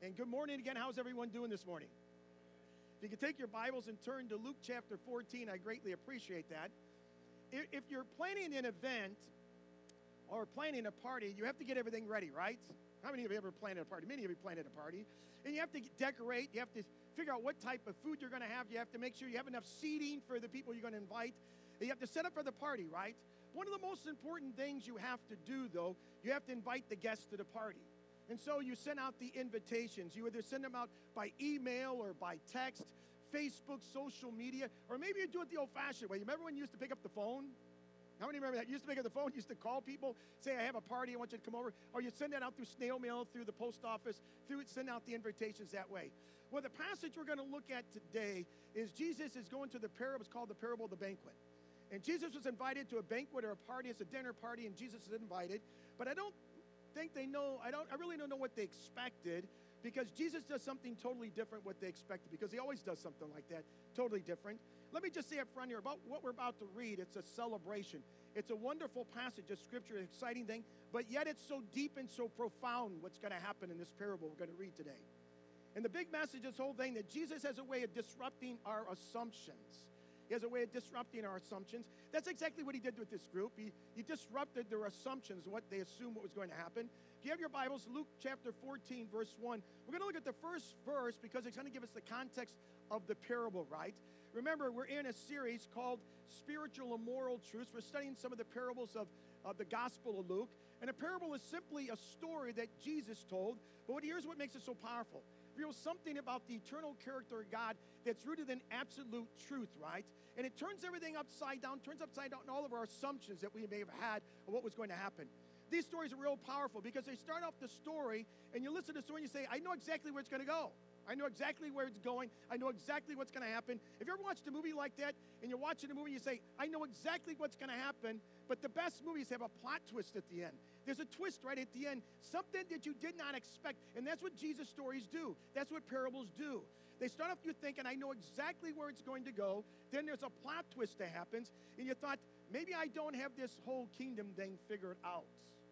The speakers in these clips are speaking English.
And good morning again. How's everyone doing this morning? If you could take your Bibles and turn to Luke chapter 14, I greatly appreciate that. If you're planning an event or planning a party, you have to get everything ready, right? How many of you ever planned a party? Many of you planned a party. And you have to decorate. You have to figure out what type of food you're going to have. You have to make sure you have enough seating for the people you're going to invite. And you have to set up for the party, right? One of the most important things you have to do, though, you have to invite the guests to the party. And so you send out the invitations. You either send them out by email or by text, Facebook, social media, or maybe you do it the old-fashioned way. You remember when you used to pick up the phone? How many remember that? You used to pick up the phone, you used to call people, say, I have a party, I want you to come over. Or you send that out through snail mail, through the post office, send out the invitations that way. Well, the passage we're going to look at today is Jesus is going to the parable. It's called the parable of the banquet. And Jesus was invited to a banquet or a party. It's a dinner party, and Jesus is invited. But I really don't know what they expected, because Jesus does something totally different what they expected, because he always does something like that, totally different. Let me just say up front here about what we're about to read. It's a celebration. It's a wonderful passage of Scripture, an exciting thing, but yet it's so deep and so profound what's going to happen in this parable we're going to read today. And the big message, this whole thing, that Jesus has a way of disrupting our assumptions. He has a way of disrupting our assumptions. That's exactly what he did with this group. He disrupted their assumptions, what they assumed what was going to happen. If you have your Bibles, Luke chapter 14, verse 1, we're going to look at the first verse because it's going to give us the context of the parable, right? Remember, we're in a series called Spiritual and Moral Truths. We're studying some of the parables of the Gospel of Luke. And a parable is simply a story that Jesus told. But here's what makes it so powerful. Reveals something about the eternal character of God that's rooted in absolute truth, right? And it turns everything upside down all of our assumptions that we may have had of what was going to happen. These stories are real powerful because they start off the story, and you listen to the story and you say, I know exactly where it's going to go. I know exactly where it's going. I know exactly what's going to happen. If you ever watched a movie like that, and you're watching a movie, you say, I know exactly what's going to happen, but the best movies have a plot twist at the end. There's a twist right at the end, something that you did not expect, and that's what Jesus' stories do. That's what parables do. They start off you thinking, I know exactly where it's going to go. Then there's a plot twist that happens, and you thought, maybe I don't have this whole kingdom thing figured out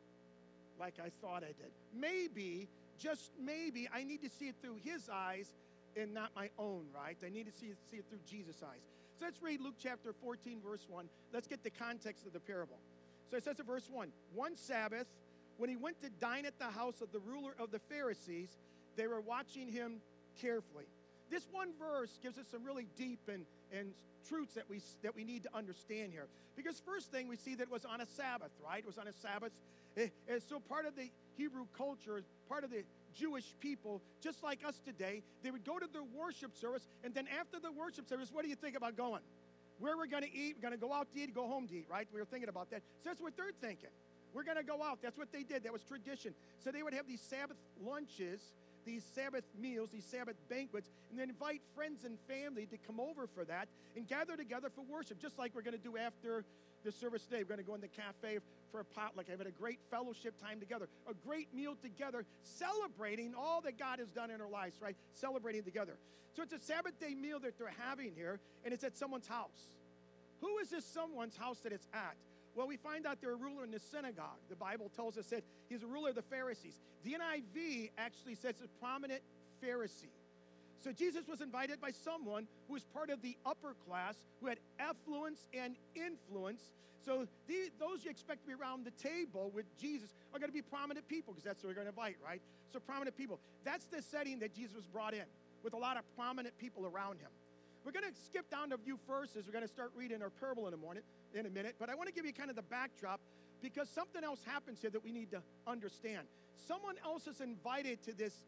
like I thought I did. Maybe, just maybe, I need to see it through his eyes and not my own, right? I need to see it through Jesus' eyes. So let's read Luke chapter 14, verse 1. Let's get the context of the parable. So it says in verse 1, one Sabbath, when he went to dine at the house of the ruler of the Pharisees, they were watching him carefully. This one verse gives us some really deep and truths that we need to understand here. Because first thing, we see that it was on a Sabbath, right? It was on a Sabbath. And so part of the Hebrew culture, part of the Jewish people, just like us today, they would go to their worship service, and then after the worship service, what do you think about going? Where we're going to eat? We're going to go out to eat, go home to eat, right? We were thinking about that. So that's what they're thinking. We're going to go out. That's what they did. That was tradition. So they would have these Sabbath lunches, these Sabbath meals, these Sabbath banquets, and then invite friends and family to come over for that and gather together for worship, just like we're going to do after the service today. We're going to go in the cafe for a potluck, having a great fellowship time together, a great meal together, celebrating all that God has done in our lives, right? Celebrating together. So it's a Sabbath day meal that they're having here, and it's at someone's house. Who is this someone's house that it's at? Well, we find out they're a ruler in the synagogue. The Bible tells us that he's a ruler of the Pharisees. The NIV actually says a prominent Pharisee. So Jesus was invited by someone who was part of the upper class, who had affluence and influence. So those you expect to be around the table with Jesus are going to be prominent people, because that's what we're going to invite, right? So prominent people. That's the setting that Jesus was brought in, with a lot of prominent people around him. We're going to skip down to a few verses. We're going to start reading our parable in a minute. But I want to give you kind of the backdrop, because something else happens here that we need to understand. Someone else is invited to this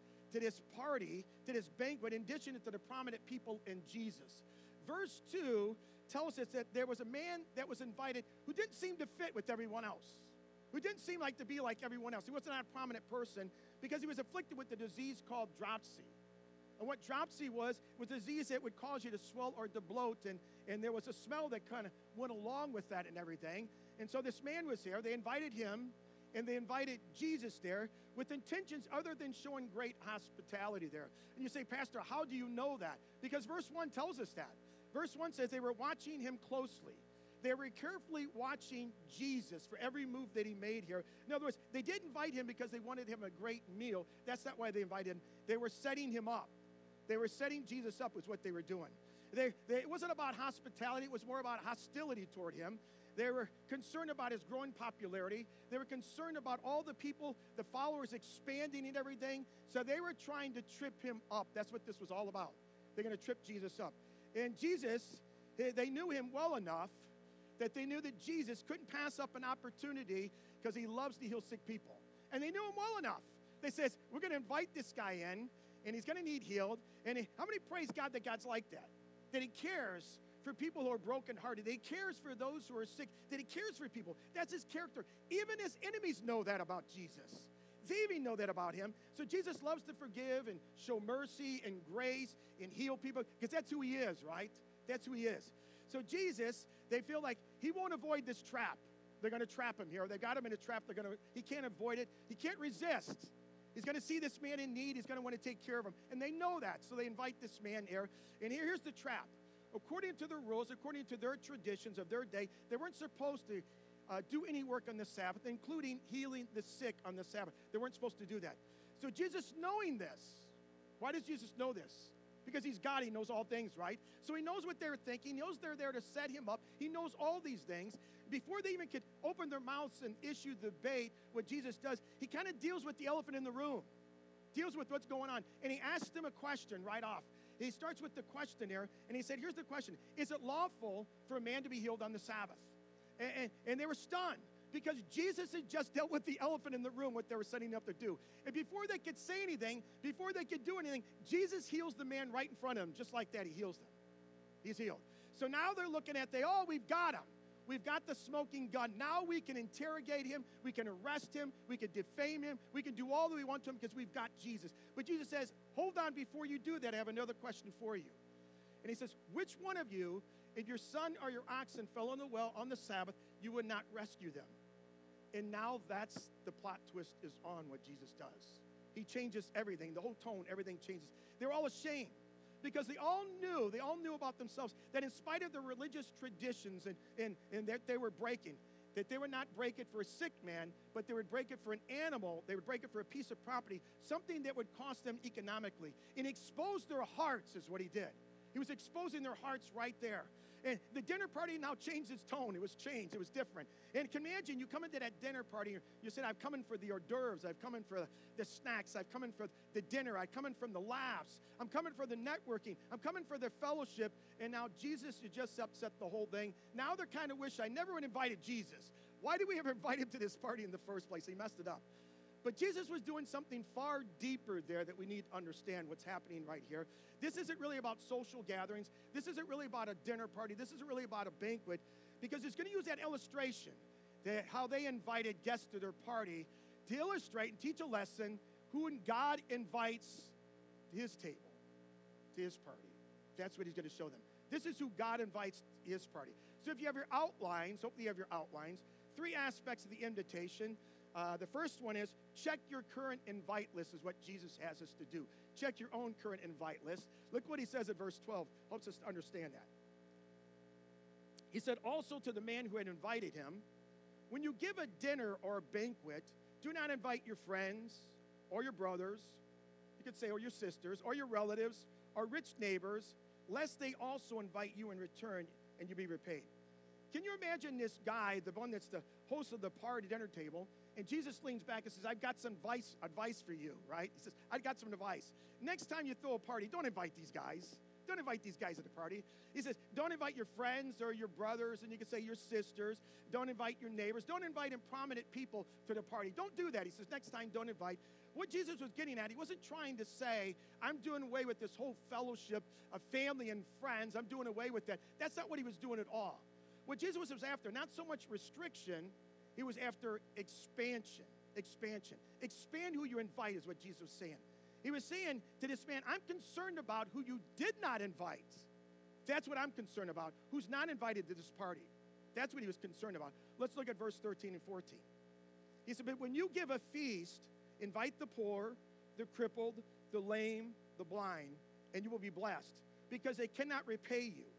party, to this banquet, in addition to the prominent people and Jesus. Verse 2 tells us that there was a man that was invited who didn't seem to fit with everyone else, who didn't seem like to be like everyone else. He wasn't a prominent person because he was afflicted with the disease called dropsy. And what dropsy was a disease that would cause you to swell or to bloat, and there was a smell that kind of went along with that and everything. And so this man was here. They invited him, and they invited Jesus there with intentions other than showing great hospitality there. And you say, Pastor, how do you know that? Because verse 1 tells us that. Verse 1 says they were watching him closely. They were carefully watching Jesus for every move that he made here. In other words, they didn't invite him because they wanted him a great meal. That's not why they invited him. They were setting him up. They were setting Jesus up was what they were doing. It wasn't about hospitality. It was more about hostility toward him. They were concerned about his growing popularity. They were concerned about all the people, the followers expanding and everything. So they were trying to trip him up. That's what this was all about. They're going to trip Jesus up. And Jesus, they knew him well enough that they knew that Jesus couldn't pass up an opportunity because he loves to heal sick people. And they knew him well enough. They says, we're going to invite this guy in, and he's going to need healed. And how many praise God that God's like that? That he cares for people who are brokenhearted. That he cares for those who are sick. That he cares for people. That's his character. Even his enemies know that about Jesus. They even know that about him. So Jesus loves to forgive and show mercy and grace and heal people because that's who he is, right? That's who he is. So Jesus, they feel like he won't avoid this trap. They're going to trap him here. They got him in a trap. He can't avoid it. He can't resist. He's going to see this man in need. He's going to want to take care of him. And they know that. So they invite this man here. And here's the trap. According to the rules, according to their traditions of their day, they weren't supposed to do any work on the Sabbath, including healing the sick on the Sabbath. They weren't supposed to do that. So Jesus, knowing this, why does Jesus know this? Because he's God, he knows all things, right? So he knows what they're thinking. He knows they're there to set him up. He knows all these things. Before they even could open their mouths and issue the bait, what Jesus does, he kind of deals with the elephant in the room, deals with what's going on. And he asked them a question right off. He starts with the question here, and he said, here's the question. Is it lawful for a man to be healed on the Sabbath? And they were stunned because Jesus had just dealt with the elephant in the room, what they were setting up to do. And before they could say anything, before they could do anything, Jesus heals the man right in front of them. Just like that, he heals them. He's healed. So now they're looking at, we've got him. We've got the smoking gun. Now we can interrogate him. We can arrest him. We can defame him. We can do all that we want to him because we've got Jesus. But Jesus says, hold on, before you do that, I have another question for you. And he says, which one of you, if your son or your oxen fell in the well on the Sabbath, you would not rescue them? And now that's the plot twist is on what Jesus does. He changes everything. The whole tone, everything changes. They're all ashamed because they all knew about themselves that in spite of their religious traditions and that they were breaking, that they would not break it for a sick man, but they would break it for an animal. They would break it for a piece of property, something that would cost them economically. And expose their hearts is what he did. He was exposing their hearts right there. And the dinner party now changed its tone. It was changed. It was different. And can you imagine, you come into that dinner party, you said, I've come in for the hors d'oeuvres. I've come in for the snacks. I've come in for the dinner. I've come in from the laughs. I'm coming for the networking. I'm coming for the fellowship. And now Jesus, you just upset the whole thing. Now they're kind of wish I never would have invited Jesus. Why did we ever invite him to this party in the first place? He messed it up. But Jesus was doing something far deeper there that we need to understand what's happening right here. This isn't really about social gatherings. This isn't really about a dinner party. This isn't really about a banquet, because it's going to use that illustration, that how they invited guests to their party, to illustrate and teach a lesson who God invites to his table, to his party. That's what he's going to show them. This is who God invites to his party. So if you have your outlines, hopefully you have your outlines, 3 aspects of the invitation. The first one is check your current invite list is what Jesus has us to do. Check your own current invite list. Look what he says at verse 12. Helps us to understand that. He said, also to the man who had invited him, when you give a dinner or a banquet, do not invite your friends or your brothers, you could say, or your sisters, or your relatives, or rich neighbors, lest they also invite you in return and you be repaid. Can you imagine this guy, the one that's the host of the party dinner table, and Jesus leans back and says, I've got some advice for you, right? He says, I've got some advice. Next time you throw a party, don't invite these guys. Don't invite these guys at the party. He says, don't invite your friends or your brothers, and you can say your sisters. Don't invite your neighbors. Don't invite prominent people to the party. Don't do that. He says, next time, don't invite. What Jesus was getting at, he wasn't trying to say, I'm doing away with this whole fellowship of family and friends. I'm doing away with that. That's not what he was doing at all. What Jesus was after, not so much restriction, he was after expansion. Expand who you invite is what Jesus was saying. He was saying to this man, I'm concerned about who you did not invite. That's what I'm concerned about, who's not invited to this party. That's what he was concerned about. Let's look at verse 13 and 14. He said, but when you give a feast, invite the poor, the crippled, the lame, the blind, and you will be blessed, because they cannot repay you.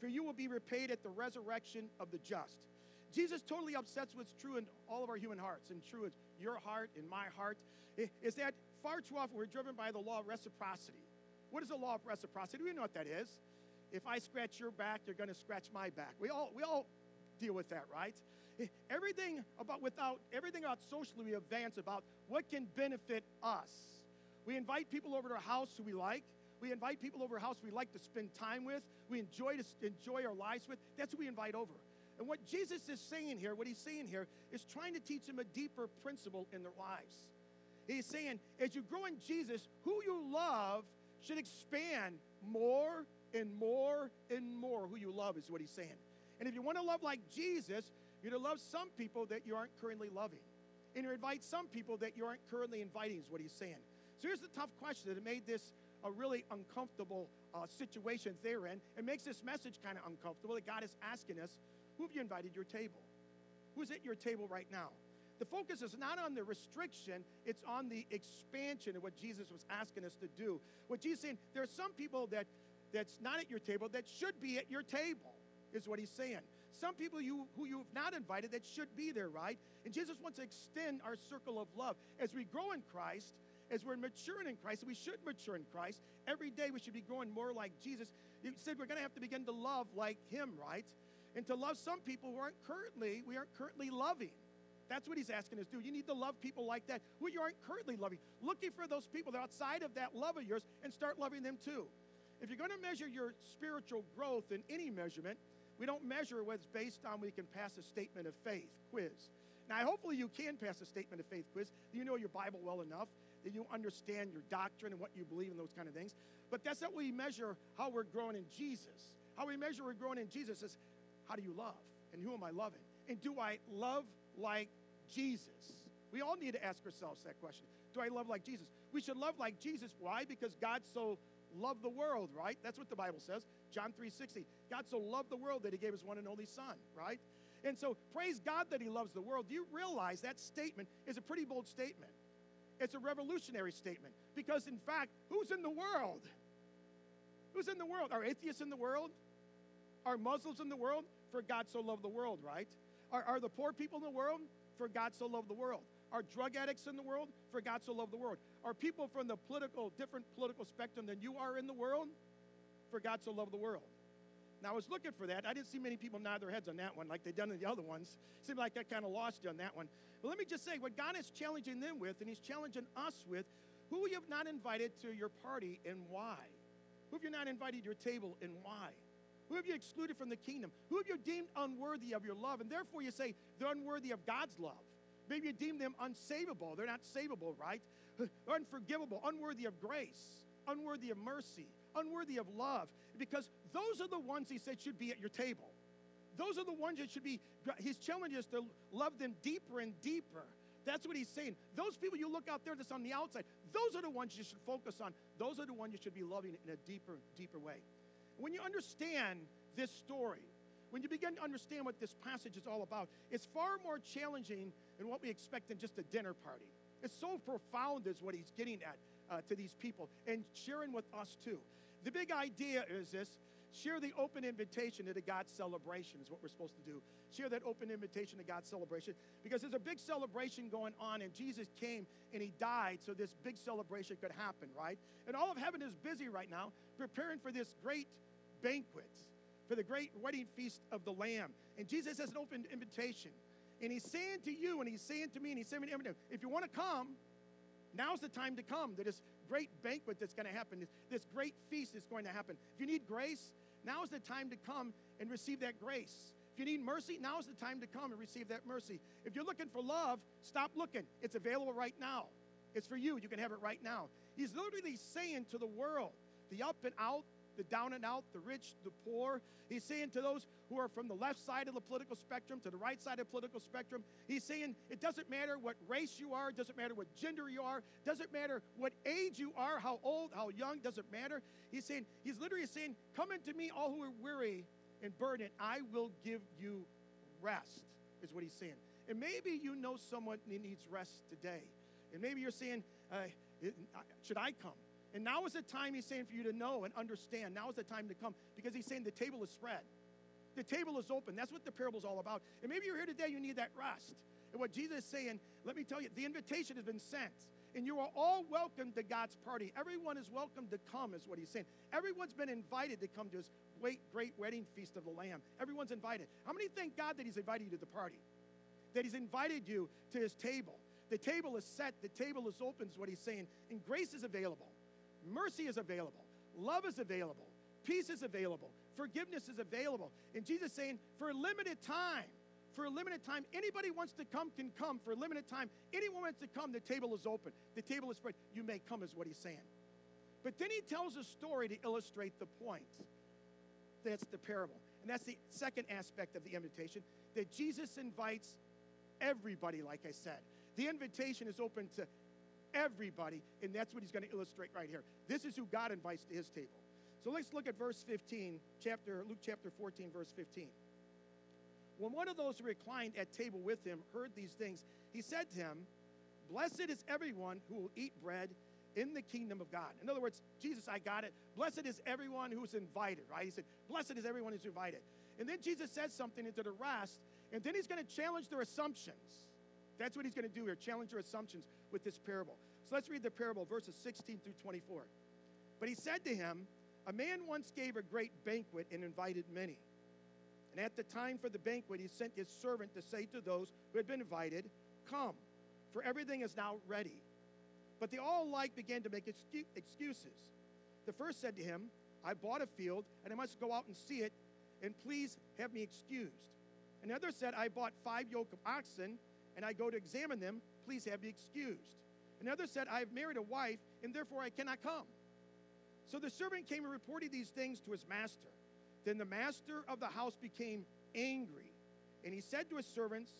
for you will be repaid at the resurrection of the just. Jesus totally upsets what's true in all of our human hearts, and true in your heart, in my heart, is that far too often we're driven by the law of reciprocity. What is the law of reciprocity? We know what that is. If I scratch your back, you're going to scratch my back. We all deal with that, right? Everything about socially we advance about what can benefit us. We invite people over to our house who we like. We invite people over our house we like to spend time with. We enjoy our lives with. That's who we invite over. And what Jesus is saying here, what he's saying here, is trying to teach them a deeper principle in their lives. He's saying, as you grow in Jesus, who you love should expand more and more and more. Who you love is what he's saying. And if you want to love like Jesus, you're to love some people that you aren't currently loving. And you invite some people that you aren't currently inviting is what he's saying. So here's the tough question that made this a really uncomfortable situation they're in. It makes this message kind of uncomfortable that God is asking us, who have you invited to your table? Who's at your table right now? The focus is not on the restriction, it's on the expansion of what Jesus was asking us to do. What Jesus is saying, there are some people that's not at your table that should be at your table, is what he's saying. Some people who you've not invited that should be there, right? And Jesus wants to extend our circle of love. As we grow in Christ, as we're maturing in Christ, and we should mature in Christ, every day we should be growing more like Jesus. He said we're going to have to begin to love like him, right? And to love some people we aren't currently loving. That's what he's asking us to do. You need to love people like that who you aren't currently loving. Looking for those people that are outside of that love of yours and start loving them too. If you're going to measure your spiritual growth in any measurement, we don't measure what's based on we can pass a statement of faith quiz. Now, hopefully you can pass a statement of faith quiz. You know your Bible well enough that you understand your doctrine and what you believe in those kind of things. But that's not what we measure how we're growing in Jesus. How we measure we're growing in Jesus is, how do you love? And who am I loving? And do I love like Jesus? We all need to ask ourselves that question. Do I love like Jesus? We should love like Jesus. Why? Because God so loved the world, right? That's what the Bible says. John 3:16. God so loved the world that he gave his one and only son, right? And so praise God that he loves the world. Do you realize that statement is a pretty bold statement? It's a revolutionary statement. Because in fact, who's in the world? Who's in the world? Are atheists in the world? Are Muslims in the world? For God so loved the world, right? Are the poor people in the world? For God so loved the world. Are drug addicts in the world? For God so loved the world. Are people from the different political spectrum than you are in the world? For God so loved the world. Now, I was looking for that. I didn't see many people nod their heads on that one like they've done in the other ones. Seemed like I kind of lost you on that one. But let me just say, what God is challenging them with, and he's challenging us with, who you have not invited to your party and why? Who have you not invited to your table and why? Who have you excluded from the kingdom? Who have you deemed unworthy of your love? And therefore you say they're unworthy of God's love. Maybe you deem them unsavable. They're not savable, right? Unforgivable, unworthy of grace, unworthy of mercy, unworthy of love. Because those are the ones he said should be at your table. Those are the ones that should be, he's challenging us to love them deeper and deeper. That's what he's saying. Those people you look out there that's on the outside, those are the ones you should focus on. Those are the ones you should be loving in a deeper, deeper way. When you understand this story, when you begin to understand what this passage is all about, it's far more challenging than what we expect in just a dinner party. It's so profound is what he's getting at to these people and sharing with us too. The big idea is this: share the open invitation to the God's celebration is what we're supposed to do. Share that open invitation to God's celebration because there's a big celebration going on, and Jesus came and he died so this big celebration could happen, right? And all of heaven is busy right now preparing for this great banquet, for the great wedding feast of the Lamb. And Jesus has an open invitation. And he's saying to you, and he's saying to me, and he's saying to everyone, if you want to come, now's the time to come to this great banquet that's going to happen, this great feast is going to happen. If you need grace, now's the time to come and receive that grace. If you need mercy, now's the time to come and receive that mercy. If you're looking for love, stop looking. It's available right now. It's for you. You can have it right now. He's literally saying to the world, the up and out, the down and out, the rich, the poor. He's saying to those who are from the left side of the political spectrum to the right side of the political spectrum, he's saying it doesn't matter what race you are, doesn't matter what gender you are, doesn't matter what age you are, how old, how young, doesn't matter. He's literally saying, come unto me all who are weary and burdened, I will give you rest, is what he's saying. And maybe you know someone who needs rest today. And maybe you're saying, should I come? And now is the time, he's saying, for you to know and understand. Now is the time to come, because he's saying the table is spread. The table is open. That's what the parable is all about. And maybe you're here today, you need that rest. And what Jesus is saying, let me tell you, the invitation has been sent. And you are all welcome to God's party. Everyone is welcome to come, is what he's saying. Everyone's been invited to come to his great wedding feast of the Lamb. Everyone's invited. How many thank God that he's invited you to the party? That he's invited you to his table. The table is set. The table is open, is what he's saying. And grace is available. Mercy is available. Love is available. Peace is available. Forgiveness is available. And Jesus is saying, for a limited time, anybody wants to come can come. For a limited time, anyone wants to come, the table is open. The table is spread. You may come, is what he's saying. But then he tells a story to illustrate the point. That's the parable. And that's the second aspect of the invitation, that Jesus invites everybody, like I said. The invitation is open to everybody, and that's what he's going to illustrate right here. This is who God invites to his table. So let's look at verse 15, Luke chapter 14, verse 15. When one of those who reclined at table with him heard these things, he said to him, blessed is everyone who will eat bread in the kingdom of God. In other words, Jesus, I got it. Blessed is everyone who's invited, right? He said, blessed is everyone who's invited. And then Jesus said something into the rest, and then he's going to challenge their assumptions. That's what he's going to do here, challenge their assumptions with this parable. So let's read the parable, verses 16 through 24. But he said to him, a man once gave a great banquet and invited many. And at the time for the banquet, he sent his servant to say to those who had been invited, come, for everything is now ready. But they all alike began to make excuses. The first said to him, I bought a field, and I must go out and see it, and please have me excused. Another said, I bought 5 yoke of oxen, and I go to examine them, please have me excused. Another said, I have married a wife, and therefore I cannot come. So the servant came and reported these things to his master. Then the master of the house became angry, and he said to his servants,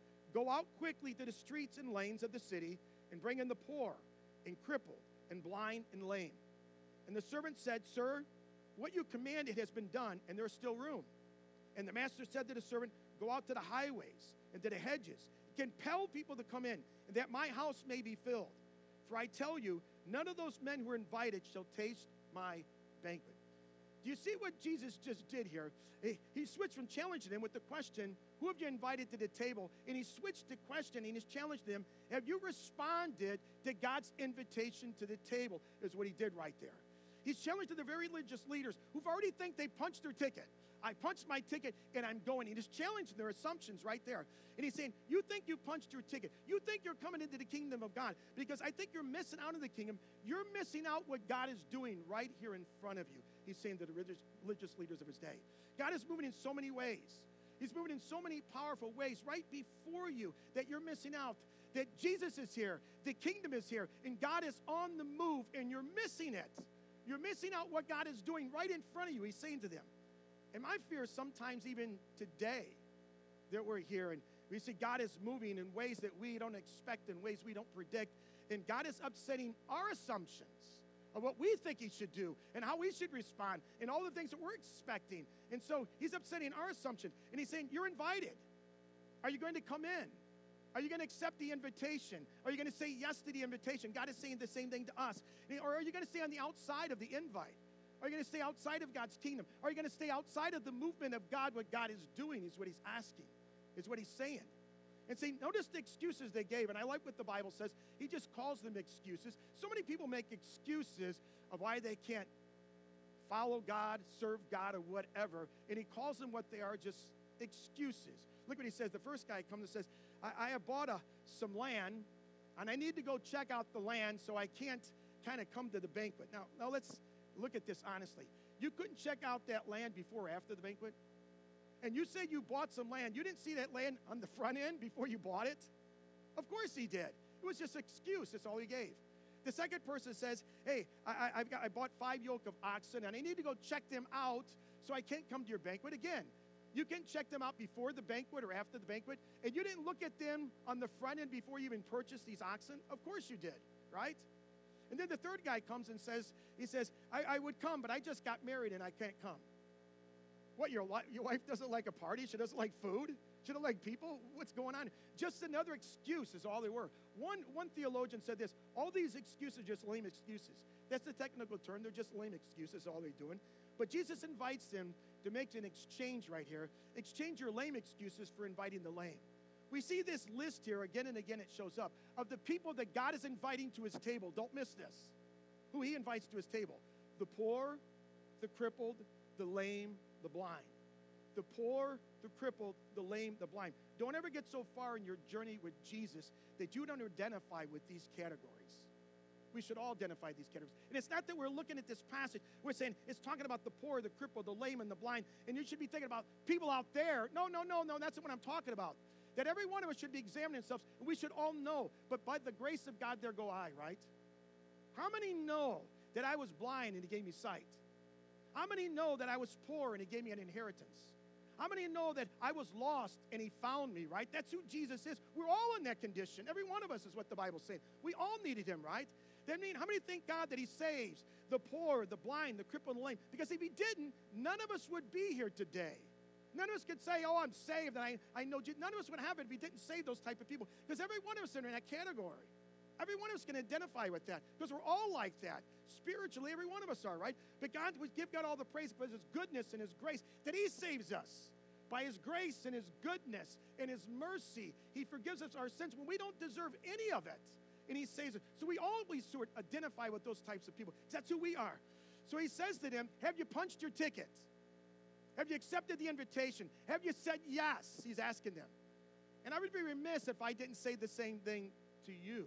go out quickly to the streets and lanes of the city, and bring in the poor, and crippled, and blind, and lame. And the servant said, sir, what you commanded has been done, and there is still room. And the master said to the servant, go out to the highways and to the hedges, compel people to come in, and that my house may be filled. For I tell you, none of those men who are invited shall taste my banquet. Do you see what Jesus just did here? He switched from challenging them with the question, who have you invited to the table? And he switched the question and he's challenged them, have you responded to God's invitation to the table, is what he did right there. He's challenged the very religious leaders who've already think they punched their ticket. I punched my ticket and I'm going. He just challenged their assumptions right there. And he's saying, you think you punched your ticket. You think you're coming into the kingdom of God because I think you're missing out on the kingdom. You're missing out what God is doing right here in front of you. He's saying to the religious leaders of his day. God is moving in so many ways. He's moving in so many powerful ways right before you that you're missing out. That Jesus is here, the kingdom is here, and God is on the move, and you're missing it. You're missing out what God is doing right in front of you. He's saying to them. And my fear is sometimes even today that we're here and we see God is moving in ways that we don't expect, in ways we don't predict, and God is upsetting our assumptions of what we think he should do and how we should respond and all the things that we're expecting. And so he's upsetting our assumptions, and he's saying, you're invited. Are you going to come in? Are you going to accept the invitation? Are you going to say yes to the invitation? God is saying the same thing to us. Or are you going to stay on the outside of the invite? Are you going to stay outside of God's kingdom? Are you going to stay outside of the movement of God? What God is doing is what he's asking, is what he's saying. And see, notice the excuses they gave. And I like what the Bible says. He just calls them excuses. So many people make excuses of why they can't follow God, serve God, or whatever. And he calls them what they are, just excuses. Look what he says. The first guy comes and says, I have bought some land, and I need to go check out the land, so I can't kind of come to the banquet. Now let's look at this honestly. You couldn't check out that land before or after the banquet? And you said you bought some land. You didn't see that land on the front end before you bought it? Of course he did. It was just an excuse. That's all he gave. The second person says, hey, I bought 5 yoke of oxen, and I need to go check them out, so I can't come to your banquet again. You can check them out before the banquet or after the banquet, and you didn't look at them on the front end before you even purchased these oxen? Of course you did, right? And then the third guy comes and says, I would come, but I just got married and I can't come. What, your wife doesn't like a party? She doesn't like food? She doesn't like people? What's going on? Just another excuse is all they were. One theologian said this, all these excuses are just lame excuses. That's the technical term. They're just lame excuses, all they're doing. But Jesus invites them to make an exchange right here. Exchange your lame excuses for inviting the lame. We see this list here again and again. It shows up of the people that God is inviting to his table. Don't miss this. Who he invites to his table: the poor, the crippled, the lame, the blind. The poor, the crippled, the lame, the blind. Don't ever get so far in your journey with Jesus that you don't identify with these categories. We should all identify these categories. And it's not that we're looking at this passage, we're saying it's talking about the poor, the crippled, the lame, and the blind, and you should be thinking about people out there. No, that's what I'm talking about. That every one of us should be examining themselves, and we should all know, but by the grace of God, there go I, right? How many know that I was blind and he gave me sight? How many know that I was poor and he gave me an inheritance? How many know that I was lost and he found me, right? That's who Jesus is. We're all in that condition. Every one of us is what the Bible's saying. We all needed him, right? That means, how many thank God that he saves the poor, the blind, the crippled, and the lame? Because if he didn't, none of us would be here today. None of us could say, oh, I'm saved, and I know Jesus. None of us would have it if he didn't save those type of people. Because every one of us are in that category. Every one of us can identify with that. Because we're all like that. Spiritually, every one of us are, right? But God, we give God all the praise for his goodness and his grace, that he saves us. By his grace and his goodness and his mercy, he forgives us our sins when we don't deserve any of it. And he saves us. So we always sort of identify with those types of people. That's who we are. So he says to them, have you punched your ticket? Have you accepted the invitation? Have you said yes? He's asking them. And I would be remiss if I didn't say the same thing to you.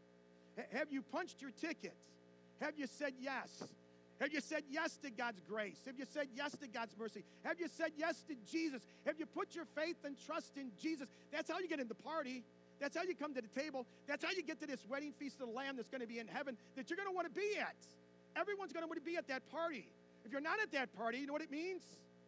Have you punched your ticket? Have you said yes? Have you said yes to God's grace? Have you said yes to God's mercy? Have you said yes to Jesus? Have you put your faith and trust in Jesus? That's how you get in the party. That's how you come to the table. That's how you get to this wedding feast of the Lamb that's going to be in heaven that you're going to want to be at. Everyone's going to want to be at that party. If you're not at that party, you know what it means?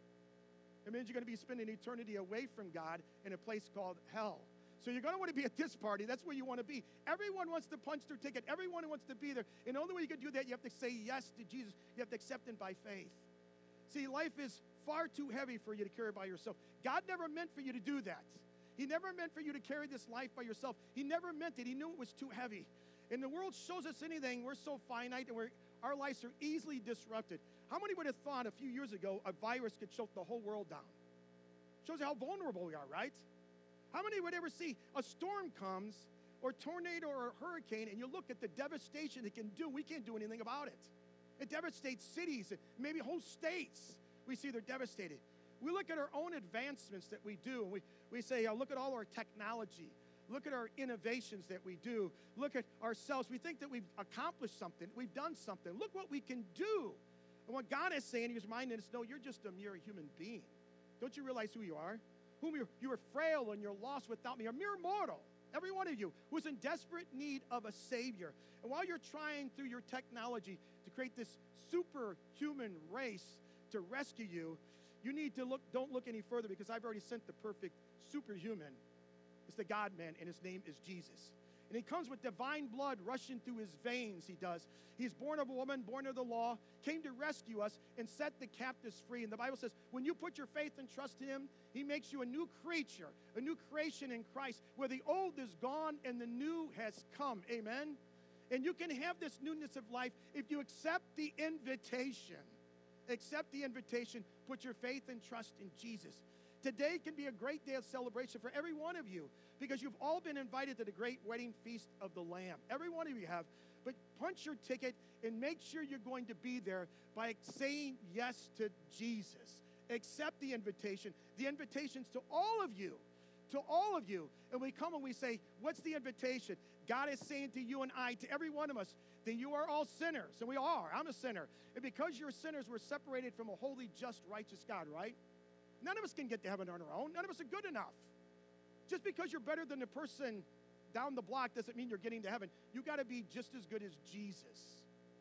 It means you're going to be spending eternity away from God in a place called hell. So you're going to want to be at this party. That's where you want to be. Everyone wants to punch their ticket. Everyone wants to be there. And the only way you can do that, you have to say yes to Jesus. You have to accept him by faith. See, life is far too heavy for you to carry by yourself. God never meant for you to do that. He never meant for you to carry this life by yourself. He never meant it. He knew it was too heavy. And the world shows us anything. We're so finite and our lives are easily disrupted. How many would have thought a few years ago a virus could choke the whole world down? Shows you how vulnerable we are, right? How many would ever see a storm comes or tornado or a hurricane and you look at the devastation it can do? We can't do anything about it. It devastates cities, maybe whole states. We see they're devastated. We look at our own advancements that we do, and we say, oh, look at all our technology. Look at our innovations that we do. Look at ourselves. We think that we've accomplished something. We've done something. Look what we can do. And what God is saying, he's reminding us, no, you're just a mere human being. Don't you realize who you are? You are frail and you're lost without me, a mere mortal. Every one of you who's in desperate need of a Savior. And while you're trying through your technology to create this superhuman race to rescue you, you need to don't look any further, because I've already sent the perfect superhuman. It's the God-man, and his name is Jesus. And he comes with divine blood rushing through his veins, he does. He's born of a woman, born of the law, came to rescue us and set the captives free. And the Bible says, when you put your faith and trust in him, he makes you a new creature, a new creation in Christ, where the old is gone and the new has come. Amen? And you can have this newness of life if you accept the invitation. Accept the invitation. Put your faith and trust in Jesus. Today can be a great day of celebration for every one of you, because you've all been invited to the great wedding feast of the Lamb. Every one of you have. But punch your ticket and make sure you're going to be there by saying yes to Jesus. Accept the invitation. The invitation's to all of you. To all of you. And we come and we say, what's the invitation? God is saying to you and I, to every one of us, that you are all sinners. And we are. I'm a sinner. And because you're sinners, we're separated from a holy, just, righteous God, right? None of us can get to heaven on our own. None of us are good enough. Just because you're better than the person down the block doesn't mean you're getting to heaven. You got to be just as good as Jesus.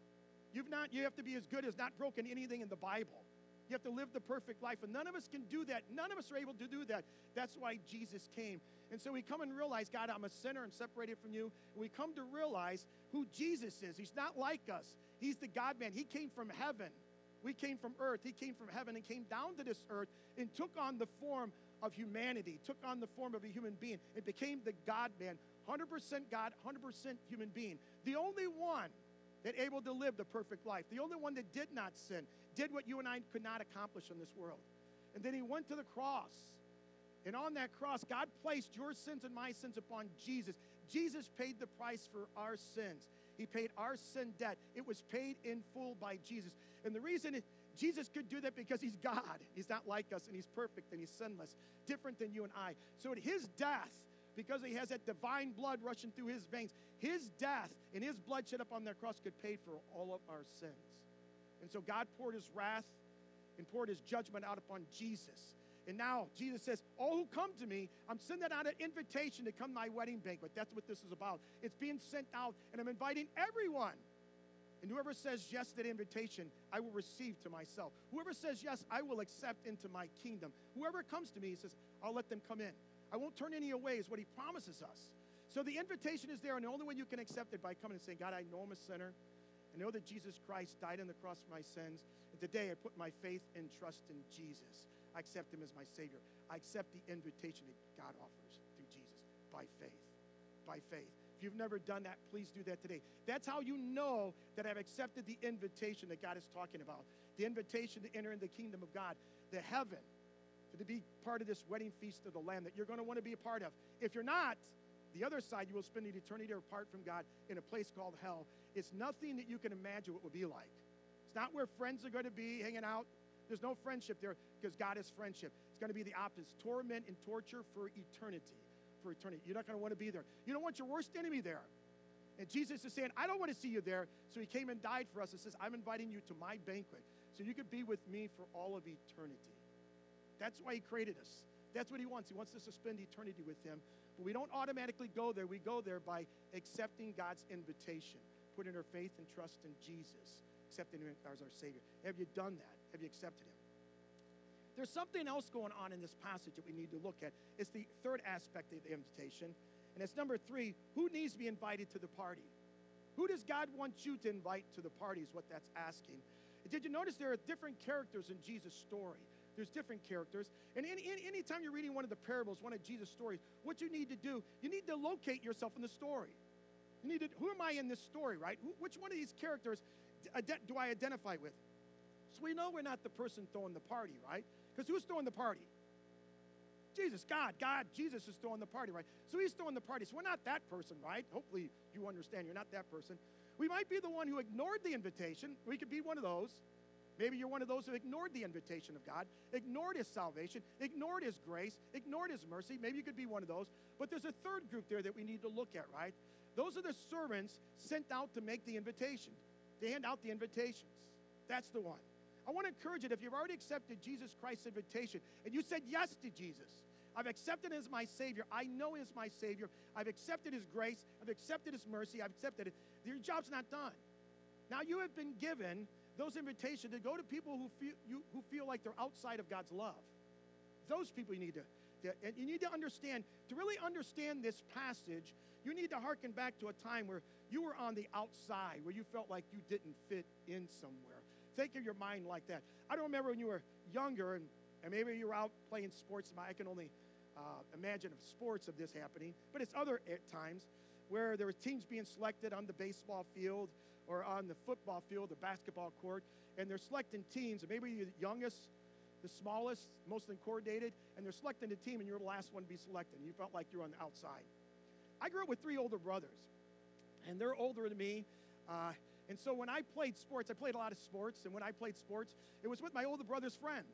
You have to be as good as not broken anything in the Bible. You have to live the perfect life, and none of us can do that. None of us are able to do that. That's why Jesus came. And so we come and realize, God, I'm a sinner and separated from you. And we come to realize who Jesus is. He's not like us. He's the God-man. He came from heaven. We came from earth. He came from heaven and came down to this earth and took on the form of humanity, took on the form of a human being. It became the God-man, 100% God, 100% human being. The only one that able to live the perfect life, the only one that did not sin, did what you and I could not accomplish in this world. And then he went to the cross. And on that cross, God placed your sins and my sins upon Jesus. Jesus paid the price for our sins. He paid our sin debt. It was paid in full by Jesus. And the reason Jesus could do that because he's God. He's not like us, and he's perfect, and he's sinless, different than you and I. So at his death, because he has that divine blood rushing through his veins, his death and his blood shed up on that cross could pay for all of our sins. And so God poured his wrath and poured his judgment out upon Jesus. And now Jesus says, all who come to me, I'm sending out an invitation to come to my wedding banquet. That's what this is about. It's being sent out, and I'm inviting everyone. And whoever says yes to that invitation, I will receive to myself. Whoever says yes, I will accept into my kingdom. Whoever comes to me, he says, I'll let them come in. I won't turn any away, is what he promises us. So the invitation is there, and the only way you can accept it by coming and saying, God, I know I'm a sinner. I know that Jesus Christ died on the cross for my sins. And today I put my faith and trust in Jesus. I accept him as my Savior. I accept the invitation that God offers through Jesus by faith. By faith. If you've never done that, please do that today. That's how you know that I've accepted the invitation that God is talking about. The invitation to enter into the kingdom of God, the heaven, to be part of this wedding feast of the Lamb that you're going to want to be a part of. If you're not, the other side, you will spend an eternity apart from God in a place called hell. It's nothing that you can imagine what it will be like. It's not where friends are going to be hanging out. There's no friendship there because God is friendship. It's going to be the opposite. Torment and torture for eternity. For eternity. You're not going to want to be there. You don't want your worst enemy there. And Jesus is saying, I don't want to see you there. So he came and died for us. It says, I'm inviting you to my banquet so you could be with me for all of eternity. That's why he created us. That's what he wants. He wants us to spend eternity with him. But we don't automatically go there. We go there by accepting God's invitation, putting our faith and trust in Jesus, accepting him as our Savior. Have you done that? Have you accepted him? There's something else going on in this passage that we need to look at. It's the third aspect of the invitation. And it's number 3, who needs to be invited to the party? Who does God want you to invite to the party is what that's asking. And did you notice there are different characters in Jesus' story? There's different characters. And anytime you're reading one of the parables, one of Jesus' stories, what you need to do, you need to locate yourself in the story. You need to, who am I in this story, right? Which one of these characters do I identify with? So we know we're not the person throwing the party, right? Because who's throwing the party? Jesus, God, Jesus is throwing the party, right? So he's throwing the party. So we're not that person, right? Hopefully you understand you're not that person. We might be the one who ignored the invitation. We could be one of those. Maybe you're one of those who ignored the invitation of God, ignored his salvation, ignored his grace, ignored his mercy. Maybe you could be one of those. But there's a third group there that we need to look at, right? Those are the servants sent out to make the invitation, to hand out the invitations. That's the one. I want to encourage you, if you've already accepted Jesus Christ's invitation and you said yes to Jesus, I've accepted him as my Savior. I know him as my Savior. I've accepted his grace. I've accepted his mercy. I've accepted it. Your job's not done. Now you have been given those invitations to go to people who feel like they're outside of God's love. Those people you need and you need to understand, to really understand this passage, you need to hearken back to a time where you were on the outside, where you felt like you didn't fit in somewhere. Think of your mind like that. I don't remember when you were younger and maybe you were out playing sports. I can only imagine of sports of this happening, but it's other times where there were teams being selected on the baseball field or on the football field, the basketball court, and they're selecting teams, and maybe you're the youngest, the smallest, most uncoordinated, and they're selecting a team, and you're the last one to be selected, and you felt like you were on the outside. I grew up with 3 older brothers, and they're older than me, and so when I played sports, I played a lot of sports, and when I played sports, it was with my older brother's friends.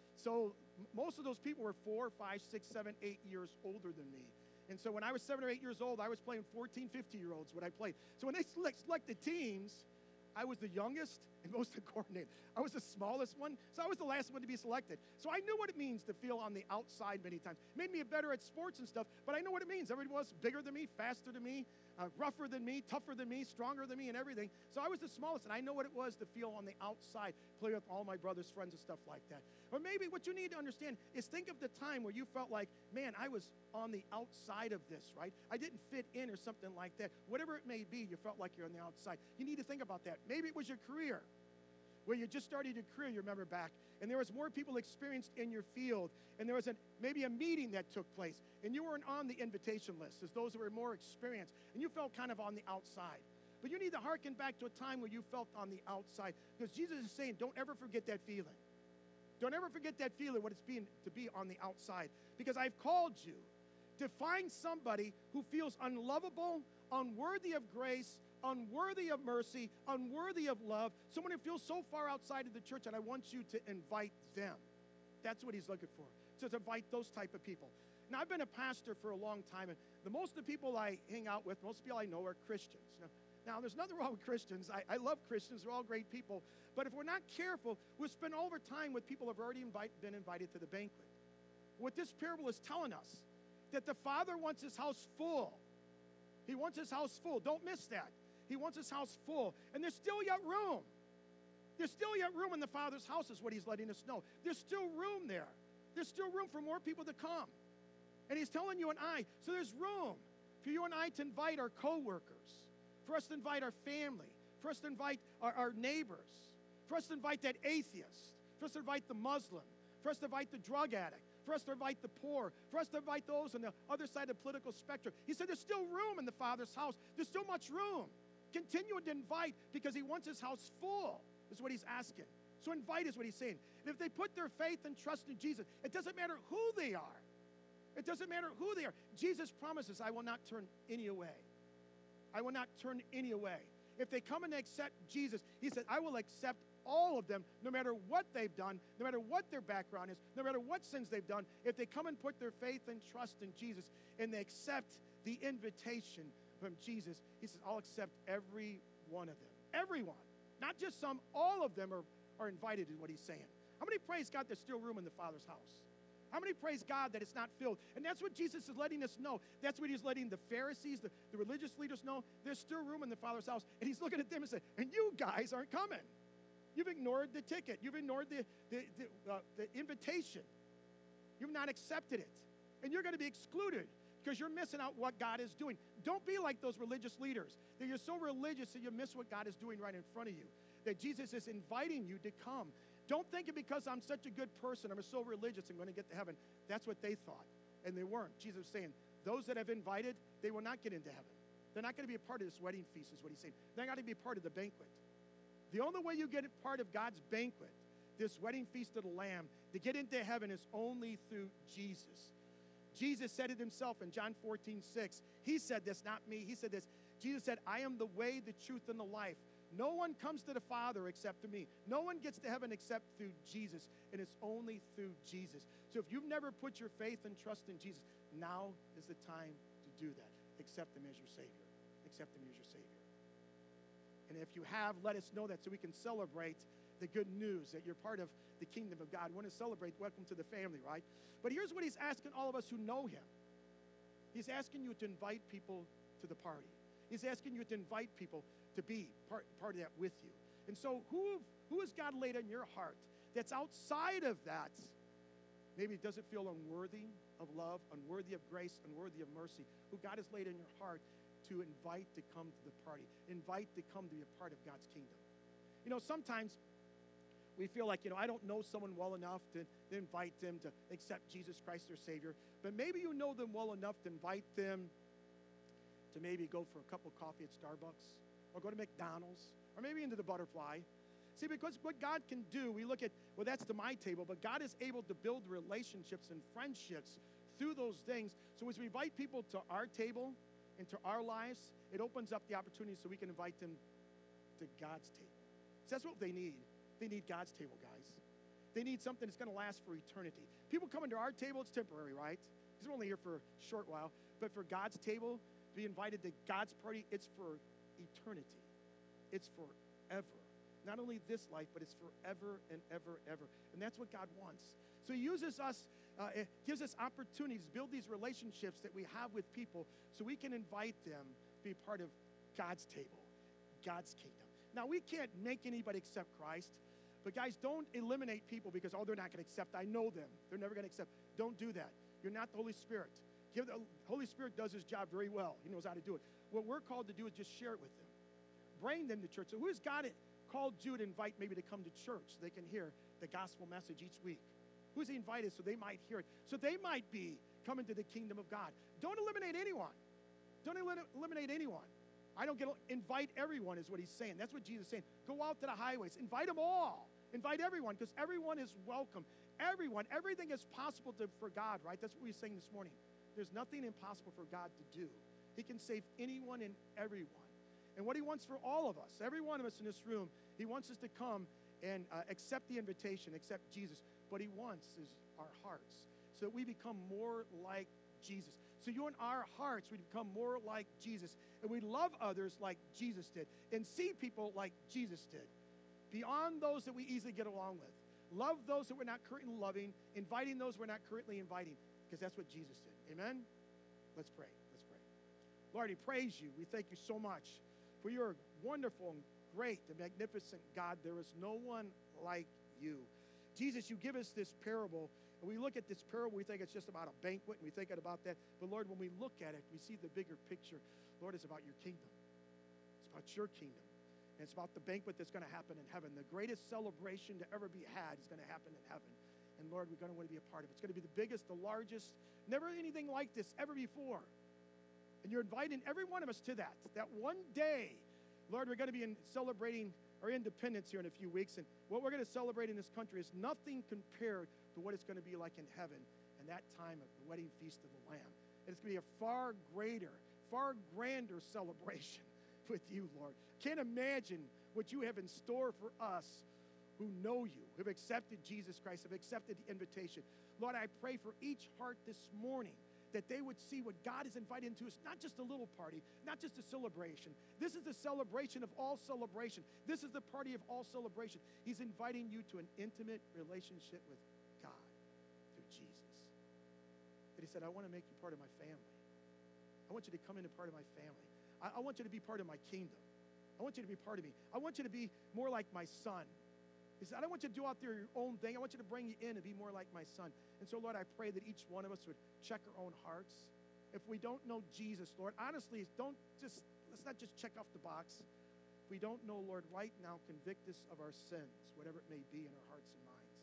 So most of those people were 4, 5, 6, 7, 8 years older than me. And so when I was 7 or 8 years old, I was playing 14, 15-year-olds when I played. So when they selected teams, I was the youngest and most uncoordinated. I was the smallest one, so I was the last one to be selected. So I knew what it means to feel on the outside many times. It made me better at sports and stuff, but I know what it means. Everyone was bigger than me, faster than me, rougher than me, tougher than me, stronger than me, and everything. So I was the smallest, and I know what it was to feel on the outside, play with all my brother's friends and stuff like that. Or maybe what you need to understand is think of the time where you felt like, man, I was on the outside of this, right? I didn't fit in or something like that. Whatever it may be, you felt like you're on the outside. You need to think about that. Maybe it was your career, where you just started your career, you remember back, and there was more people experienced in your field, and there was maybe a meeting that took place, and you weren't on the invitation list as those who were more experienced, and you felt kind of on the outside. But you need to hearken back to a time where you felt on the outside. Because Jesus is saying, don't ever forget that feeling. Don't ever forget that feeling, what it's been to be on the outside. Because I've called you to find somebody who feels unlovable, unworthy of grace, unworthy of mercy, unworthy of love, someone who feels so far outside of the church, and I want you to invite them. That's what he's looking for, to invite those type of people. Now, I've been a pastor for a long time, and most of the people I hang out with, most people I know are Christians. Now, there's nothing wrong with Christians. I love Christians. They're all great people. But if we're not careful, we'll spend all of our time with people who have already been invited to the banquet. What this parable is telling us, that the Father wants his house full. He wants his house full. Don't miss that. He wants his house full. And there's still yet room. There's still yet room in the Father's house is what he's letting us know. There's still room there. There's still room for more people to come. And he's telling you and I, so there's room for you and I to invite our coworkers, for us to invite our family, for us to invite our neighbors, for us to invite that atheist, for us to invite the Muslim, for us to invite the drug addict, for us to invite the poor, for us to invite those on the other side of the political spectrum. He said there's still room in the Father's house. There's still much room. Continue to invite because he wants his house full, is what he's asking. So invite is what he's saying. And if they put their faith and trust in Jesus, it doesn't matter who they are. It doesn't matter who they are. Jesus promises, I will not turn any away. I will not turn any away. If they come and accept Jesus, he said, I will accept all of them, no matter what they've done, no matter what their background is, no matter what sins they've done. If they come and put their faith and trust in Jesus and they accept the invitation from Jesus, he says, I'll accept every one of them. Everyone. Not just some, all of them are invited, is what he's saying. How many praise God there's still room in the Father's house? How many praise God that it's not filled? And that's what Jesus is letting us know. That's what he's letting the Pharisees, the religious leaders know. There's still room in the Father's house. And he's looking at them and saying, and you guys aren't coming. You've ignored the ticket. You've ignored the invitation. You've not accepted it. And you're going to be excluded because you're missing out what God is doing. Don't be like those religious leaders, that you're so religious that you miss what God is doing right in front of you, that Jesus is inviting you to come. Don't think it because I'm such a good person, I'm so religious, I'm going to get to heaven. That's what they thought, and they weren't. Jesus was saying, those that have invited, they will not get into heaven. They're not going to be a part of this wedding feast, is what he's saying. They're not going to be a part of the banquet. The only way you get part of God's banquet, this wedding feast of the Lamb, to get into heaven is only through Jesus. Jesus said it himself in John 14:6. He said this, not me. He said this. Jesus said, I am the way, the truth, and the life. No one comes to the Father except through me. No one gets to heaven except through Jesus, and it's only through Jesus. So if you've never put your faith and trust in Jesus, now is the time to do that. Accept him as your Savior. Accept him as your Savior. And if you have, let us know that so we can celebrate the good news that you're part of the kingdom of God. We want to celebrate, welcome to the family, right? But here's what he's asking all of us who know him. He's asking you to invite people to the party. He's asking you to invite people to be part of that with you. And so who has God laid on your heart that's outside of that? Maybe it doesn't feel unworthy of love, unworthy of grace, unworthy of mercy. Who God has laid in your heart to invite to come to the party. Invite to come to be a part of God's kingdom. You know, sometimes we feel like, I don't know someone well enough to invite them to accept Jesus Christ their Savior. But maybe you know them well enough to invite them to maybe go for a cup of coffee at Starbucks, or go to McDonald's, or maybe into the Butterfly. See, because what God can do, we look at, well, that's to my table, but God is able to build relationships and friendships through those things. So as we invite people to our table, into our lives, it opens up the opportunity so we can invite them to God's table. So that's what they need. They need God's table, guys. They need something that's going to last for eternity. People coming to our table, it's temporary, right? Because we're only here for a short while. But for God's table, to be invited to God's party, it's for eternity. It's forever. Not only this life, but it's forever and ever, ever. And that's what God wants. So he uses us, it gives us opportunities to build these relationships that we have with people so we can invite them to be part of God's table, God's kingdom. Now, we can't make anybody accept Christ, but guys, don't eliminate people because, they're not going to accept. I know them. They're never going to accept. Don't do that. You're not the Holy Spirit. The Holy Spirit does his job very well. He knows how to do it. What we're called to do is just share it with them. Bring them to church. So who's God called you to invite maybe to come to church so they can hear the gospel message each week? Who's he invited so they might hear it? So they might be coming to the kingdom of God. Don't eliminate anyone. Don't eliminate anyone. I don't invite everyone is what he's saying. That's what Jesus is saying. Go out to the highways. Invite them all. Invite everyone, because everyone is welcome. Everyone, everything is possible for God, right? That's what we were saying this morning. There's nothing impossible for God to do. He can save anyone and everyone. And what he wants for all of us, every one of us in this room, he wants us to come and accept the invitation, accept Jesus. What he wants is our hearts, so that we become more like Jesus. So you in our hearts, we become more like Jesus. And we love others like Jesus did. And see people like Jesus did. Beyond those that we easily get along with. Love those that we're not currently loving. Inviting those we're not currently inviting. Because that's what Jesus did. Amen? Let's pray. Let's pray. Lord, we praise you. We thank you so much for your wonderful and great and magnificent God. There is no one like you. Jesus, you give us this parable. And we look at this parable, we think it's just about a banquet, and we think about that. But Lord, when we look at it, we see the bigger picture. Lord, it's about your kingdom. It's about your kingdom. And it's about the banquet that's going to happen in heaven. The greatest celebration to ever be had is going to happen in heaven. And Lord, we're going to want to be a part of it. It's going to be the biggest, the largest, never anything like this ever before. And you're inviting every one of us to that. That one day, Lord, we're going to be celebrating our independence here in a few weeks. And what we're going to celebrate in this country is nothing compared to what it's going to be like in heaven and that time of the wedding feast of the Lamb. And it's going to be a far greater, far grander celebration with you, Lord. Can't imagine what you have in store for us who know you, who have accepted Jesus Christ, have accepted the invitation. Lord, I pray for each heart this morning that they would see what God is invited into. It's not just a little party, not just a celebration. This is the celebration of all celebration. This is the party of all celebration. He's inviting you to an intimate relationship with God through Jesus. And he said, I want to make you part of my family. I want you to come into part of my family. I want you to be part of my kingdom. I want you to be part of me. I want you to be more like my son. He said, I don't want you to do out there your own thing. I want you to bring you in and be more like my son. And so, Lord, I pray that each one of us would check our own hearts. If we don't know Jesus, Lord, honestly, let's not just check off the box. If we don't know, Lord, right now, convict us of our sins, whatever it may be in our hearts and minds.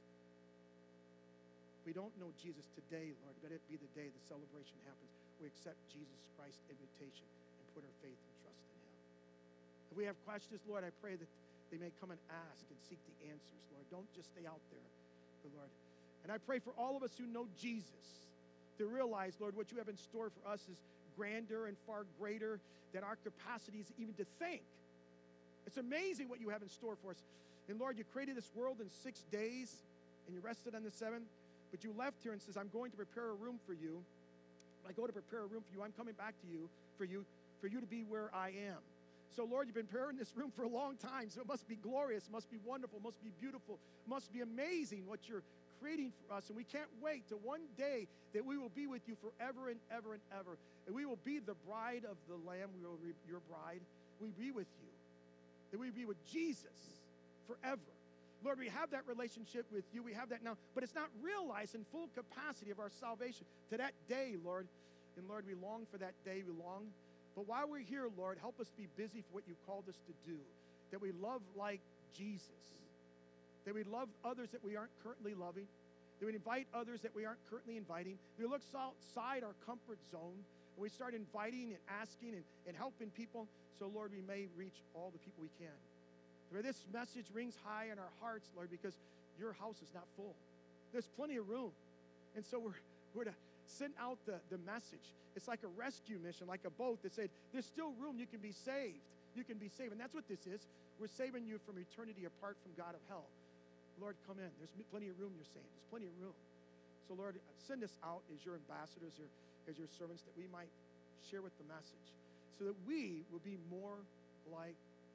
If we don't know Jesus today, Lord, let it be the day the celebration happens. We accept Jesus Christ's invitation and put our faith and trust in him. If we have questions, Lord, I pray that they may come and ask and seek the answers, Lord. Don't just stay out there, but Lord. And I pray for all of us who know Jesus to realize, Lord, what you have in store for us is grander and far greater than our capacities even to think. It's amazing what you have in store for us. And Lord, you created this world in 6 days, and you rested on the seventh, but you left here and says, I'm going to prepare a room for you. When I go to prepare a room for you, I'm coming back to you for you to be where I am. So, Lord, you've been preparing this room for a long time, so it must be glorious, must be wonderful, must be beautiful, must be amazing what you're creating for us. And we can't wait to one day that we will be with you forever and ever and ever. And we will be the bride of the Lamb. We will be your bride. We be with you. That we be with Jesus forever. Lord, we have that relationship with you. We have that now, but it's not realized in full capacity of our salvation to that day, Lord. And Lord, we long for that day. We long. But while we're here, Lord, help us to be busy for what you called us to do. That we love like Jesus. That we love others that we aren't currently loving. That we invite others that we aren't currently inviting. That we look outside our comfort zone. And we start inviting and asking and helping people. So, Lord, we may reach all the people we can. Where this message rings high in our hearts, Lord, because your house is not full. There's plenty of room. And so we're to send out the message. It's like a rescue mission, like a boat that said, there's still room, you can be saved. You can be saved. And that's what this is. We're saving you from eternity apart from God of hell. Lord, come in. There's plenty of room, you're saying. There's plenty of room. So, Lord, send us out as your ambassadors, as your servants, that we might share with the message, so that we will be more like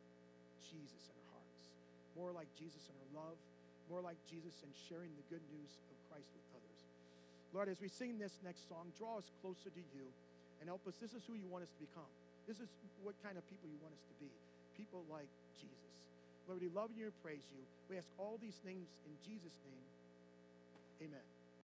Jesus in our hearts, more like Jesus in our love, more like Jesus in sharing the good news of Christ with others. Lord, as we sing this next song, draw us closer to you and help us. This is who you want us to become. This is what kind of people you want us to be, people like Jesus. Lord, we love you and praise you. We ask all these things in Jesus' name. Amen.